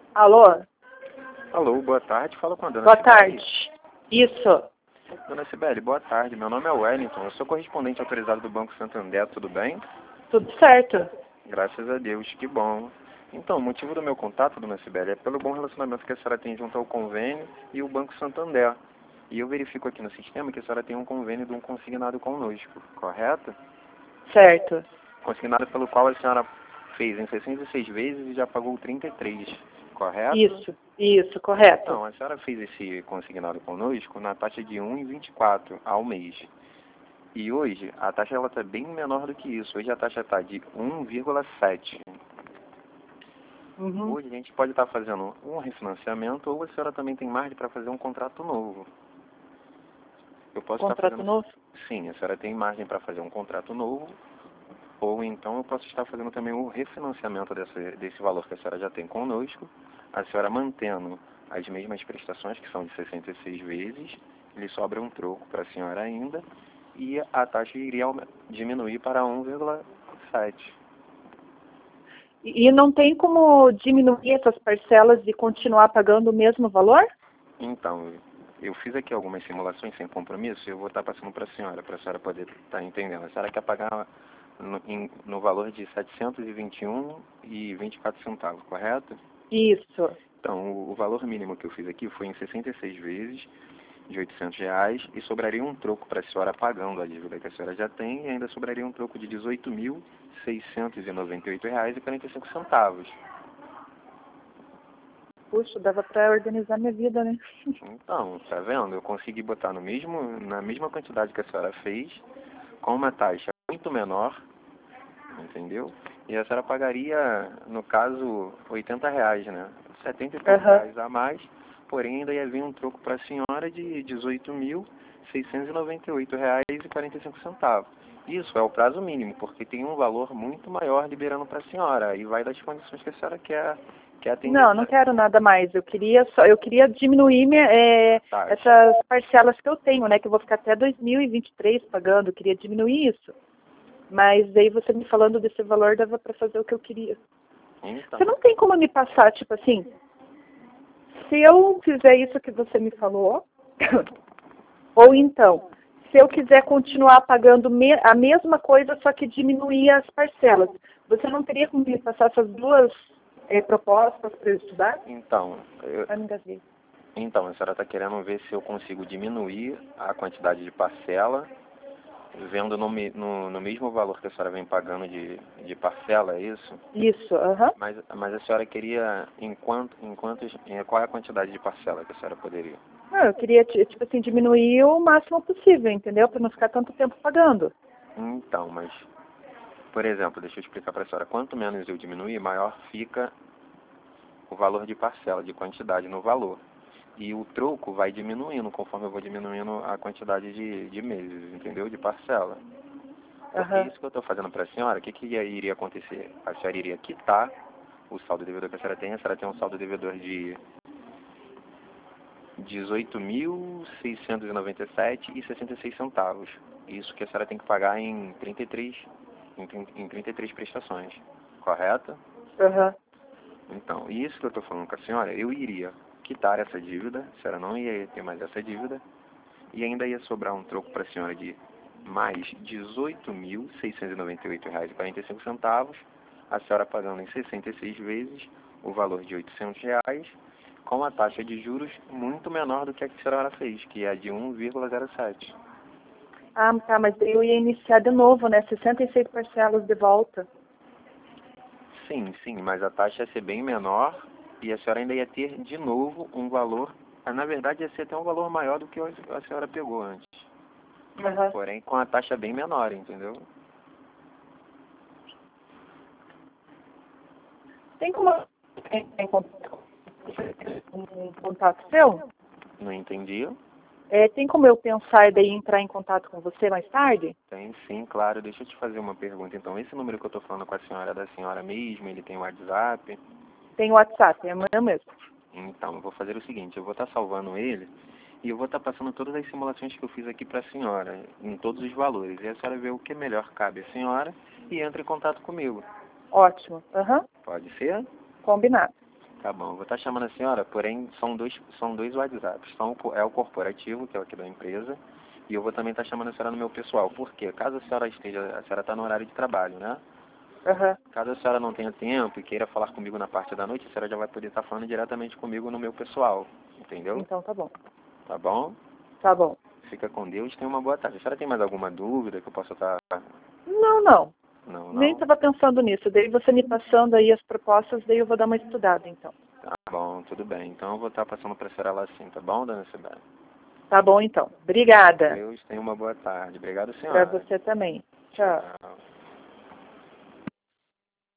Alô? Alô, boa tarde. Fala com a dona Boa Cibele. tarde. Isso. Dona Cibele, boa tarde. Meu nome é Wellington. Eu sou correspondente autorizado do Banco Santander. Tudo bem? Tudo certo. Graças a Deus. Que bom. Então, o motivo do meu contato, dona Cibele, é pelo bom relacionamento que a senhora tem junto ao convênio e o Banco Santander. E eu verifico aqui no sistema que a senhora tem um convênio de um consignado conosco, correto? Certo. Consignado pelo qual a senhora fez em 66 vezes e já pagou 33, correto? Isso, correto. Então, a senhora fez esse consignado conosco na taxa de 1,24 ao mês. E hoje a taxa está bem menor do que isso. Hoje a taxa está de 1,7. Uhum. Hoje a gente pode estar fazendo um refinanciamento ou a senhora também tem margem para fazer um contrato novo. Eu posso estar Contrato fazendo... novo? Sim, a senhora tem margem para fazer um contrato novo. Ou então eu posso estar fazendo também o refinanciamento desse valor que a senhora já tem conosco, a senhora mantendo as mesmas prestações, que são de 66 vezes, lhe sobra um troco para a senhora ainda, e a taxa iria diminuir para 1,7. E não tem como diminuir essas parcelas e continuar pagando o mesmo valor? Então, eu fiz aqui algumas simulações sem compromisso e eu vou estar passando para a senhora poder estar entendendo. A senhora quer pagar no valor de R$ 721,24, correto? Isso. Então, o valor mínimo que eu fiz aqui foi em 66 vezes de R$ 800 e sobraria um troco para a senhora pagando a dívida que a senhora já tem e ainda sobraria um troco de R$ 18.698,45. Puxa, dava para organizar minha vida, né? Então, tá vendo? Eu consegui botar na mesma quantidade que a senhora fez, com uma taxa muito menor, entendeu? E a senhora pagaria, no caso, R$ 80, né? 70 e poucos reais a mais, porém ainda ia vir um troco para a senhora de R$ 18.698,45. Isso é o prazo mínimo, porque tem um valor muito maior liberando para a senhora, e vai das condições que a senhora quer atender. Não quero nada mais. Eu queria diminuir Taxa. essas parcelas que eu tenho, né? Que eu vou ficar até 2023 pagando. Eu queria diminuir isso. Mas aí você me falando desse valor dava para fazer o que eu queria. Então. Você não tem como me passar, tipo assim, se eu fizer isso que você me falou, ou então, se eu quiser continuar pagando a mesma coisa, só que diminuir as parcelas, você não teria como me passar essas duas propostas para eu estudar? Então, Eu me engasguei. Então, a senhora está querendo ver se eu consigo diminuir a quantidade de parcela, vendo no mesmo valor que a senhora vem pagando de parcela, é isso? Isso, aham. Mas a senhora queria, qual é a quantidade de parcela que a senhora poderia? Não, eu queria, tipo assim, diminuir o máximo possível, entendeu? Para não ficar tanto tempo pagando. Então, mas, por exemplo, deixa eu explicar para a senhora, quanto menos eu diminuir, maior fica o valor de parcela, de quantidade no valor. E o troco vai diminuindo conforme eu vou diminuindo a quantidade de meses, entendeu? De parcela. Porque isso que eu estou fazendo para a senhora, o que iria acontecer? A senhora iria quitar o saldo devedor que a senhora tem um saldo devedor de R$ 18.697,66. Isso que a senhora tem que pagar em 33 prestações, correto? Aham. Então, isso que eu estou falando com a senhora, eu iria quitar essa dívida, a senhora não ia ter mais essa dívida, e ainda ia sobrar um troco para a senhora de mais R$ 18.698,45, a senhora pagando em 66 vezes o valor de R$ 800, com a taxa de juros muito menor do que a senhora fez, que é a de 1,07. Ah, tá, mas eu ia iniciar de novo, né? 66 parcelas de volta. Sim, mas a taxa ia ser bem menor e a senhora ainda ia ter de novo um valor, na verdade ia ser até um valor maior do que a senhora pegou antes. Uhum. Porém com a taxa bem menor, entendeu? Tem como entrar em contato seu? Não entendi? Tem como eu pensar e daí entrar em contato com você mais tarde? Tem sim, claro. Deixa eu te fazer uma pergunta. Então, esse número que eu estou falando com a senhora é da senhora mesmo? Ele tem WhatsApp? Tem WhatsApp, é meu mesmo. Então, eu vou fazer o seguinte, eu vou estar salvando ele e eu vou estar passando todas as simulações que eu fiz aqui para a senhora, em todos os valores. E a senhora vê o que melhor cabe à senhora e entra em contato comigo. Ótimo. Aham. Pode ser? Combinado. Tá bom, vou estar chamando a senhora, porém são dois WhatsApps. É o corporativo, que é o aqui da empresa, e eu vou também estar chamando a senhora no meu pessoal. Por quê? Caso a senhora está no horário de trabalho, né? Aham. Caso a senhora não tenha tempo e queira falar comigo na parte da noite, a senhora já vai poder estar falando diretamente comigo no meu pessoal, entendeu? Então tá bom. Tá bom? Tá bom. Fica com Deus, tenha uma boa tarde. A senhora tem mais alguma dúvida que eu possa estar... Não, não. Não, Nem não? estava pensando nisso. Daí você me passando aí as propostas, daí eu vou dar uma estudada, então. Tá bom, tudo bem. Então eu vou estar passando para a senhora lá assim, tá bom, dona Sibeli? Tá bom, então. Obrigada. Deus, tenha uma boa tarde. Obrigado, Para senhora. você também. Tchau. Tchau.